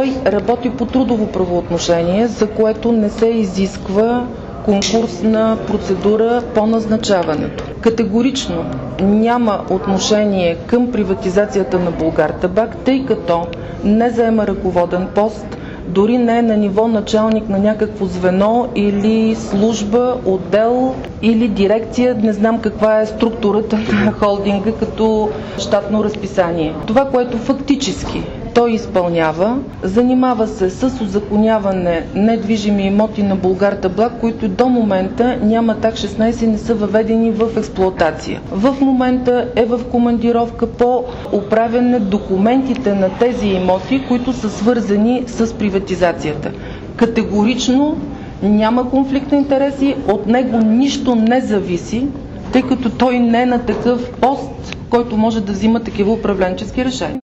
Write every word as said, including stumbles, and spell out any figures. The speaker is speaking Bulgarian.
Той работи по трудово правоотношение, за което не се изисква конкурсна процедура по назначаването. Категорично няма отношение към приватизацията на Булгартабак, тъй като не заема ръководен пост, дори не е на ниво началник на някакво звено или служба, отдел или дирекция. Не знам каква е структурата на холдинга като щатно разписание. Това, което фактически той изпълнява, занимава се с узаконяване недвижими имоти на Булгартабак, които до момента нямат акт шестнайсет и не са въведени в експлоатация. В момента е в командировка по оправяне документите на тези имоти, които са свързани с приватизацията. Категорично няма конфликт на интереси, от него нищо не зависи, тъй като той не е на такъв пост, който може да взима такива управленчески решения.